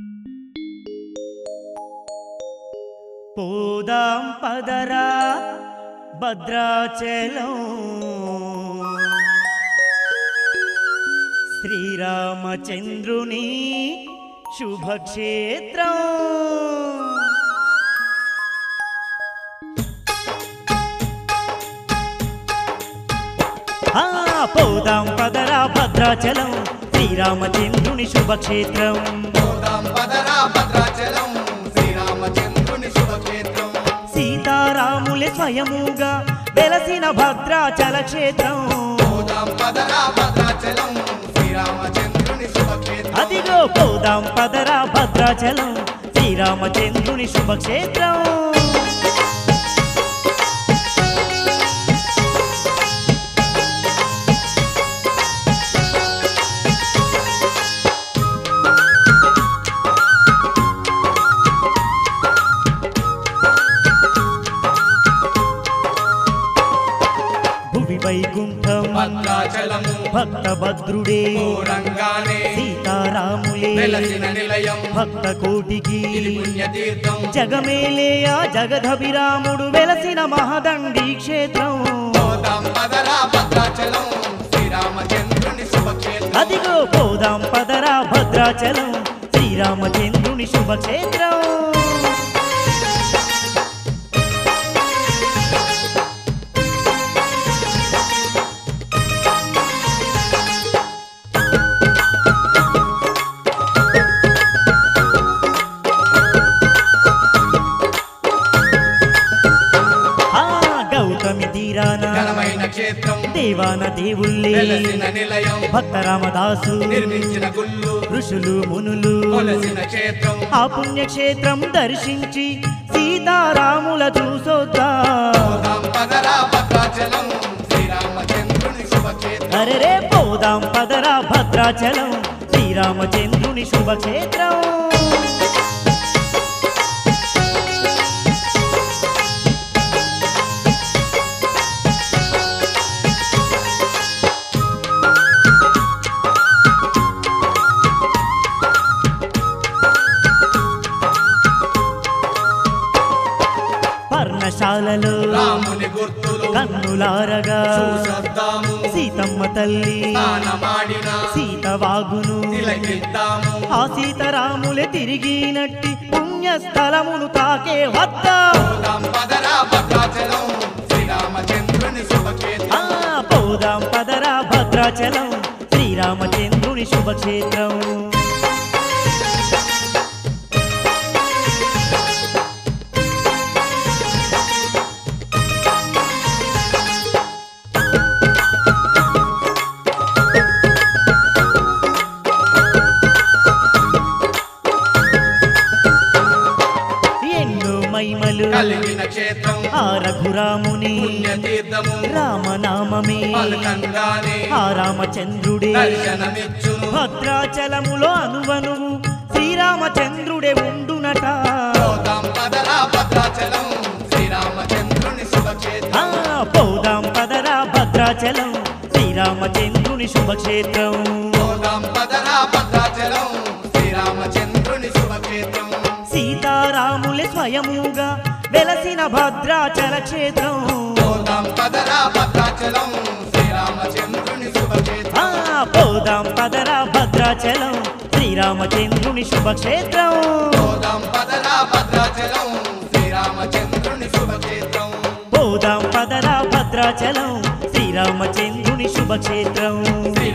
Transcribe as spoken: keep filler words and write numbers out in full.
పోదాం పదరా భద్రాచలం శ్రీరామచంద్రుని శుభక్షేత్రం ఆ పోదాం పదరా భద్రాచలం శ్రీరామచంద్రుని శుభక్షేత్రం పోదాం పదరా భద్రాచలం శ్రీరామచంద్రుని శుభక్షేత్రం సీతారాములే స్వయముగా వెలసిన భద్రాచల క్షేత్రం పోదాం పదరా భద్రాచలం శ్రీరామచంద్రుని శుభక్షేత్రం అదిగో పోదాం పదరా భద్రాచలం శ్రీరామచంద్రుని శుభక్షేత్రం వైకుంఠం భద్రాచలం భక్త భద్రుడే రంగానే సీతారాములే వెలసిన నిలయం భక్త కోటికి పుణ్యతీర్థం జగమేలేయా జగదభిరాముడు వెలసిన మహదండి క్షేత్రం పోదాం పదరా భద్రాచలం శ్రీరామచంద్రుని శుభక్షేత్రం అదిగో పోదాం పదరా భద్రాచలం శ్రీరామచంద్రుని శుభక్షేత్రం క్షేత్రం దేవాన దేవుళ్ళే వెలసిన నిలయం భక్త రామదాసు నిర్మించిన గుళ్ళు ఋషులు మునులు కొలసిన క్షేత్రం ఆ పుణ్యక్షేత్రం దర్శించి సీతారాముల చూసొద్దాం పదరా భద్రాచలం శ్రీరామచంద్రుని శుభక్షేత్రం అరెరే పోదాం పదరా భద్రాచలం శ్రీరామచంద్రుని శుభక్షేత్రం పర్ణశాలలో రాముని గుర్తులు కన్నులారగా చూసొద్దాము సీతమ్మ తల్లి స్నానమాడిన సీతవాగును తిలకిద్దాము ఆ సీతారాములే తిరిగినట్టి పుణ్యస్థలమును తాకే వద్దాం పోదాం పదరా భద్రాచలం శ్రీరామచంద్రుని శుభక్షేత్రం ఆ పోదాం పదరా భద్రాచలం శ్రీరామచంద్రుని శుభక్షేత్రం కలిగిన క్షేత్రం ఆ రఘురాముని పుణ్యతీర్థము రామనామమే పలకంగానే ఆ రామచంద్రుడే దర్శనమిచ్చును భద్రాచలములో అనువనువు శ్రీరామచంద్రుడే ఉండునట పోదాం పదరా భద్రాచలం శ్రీరామచంద్రుని శుభక్షేత్రం ఆ పోదాం పదరా భద్రాచలం శ్రీరామచంద్రుని శుభక్షేత్రం పోదాం పదరా భద్రాచలం శ్రీరామచంద్రుని శుభక్షేత్రం సీతారాములే స్వయముగా వెలసిన భద్రాచల క్షేత్రం పోదాం పదరా భద్రాచలం శ్రీరామచంద్రుని శుభక్షేత్రం ఆ పోదాం పదరా భద్రాచలం శ్రీరామచంద్రుని శుభక్షేత్రం పోదాం పదరా భద్రాచలం శ్రీరామచంద్రుని శుభక్షేత్రం పోదాం పదరా భద్రాచలం శ్రీరామచంద్రుని శుభక్షేత్రం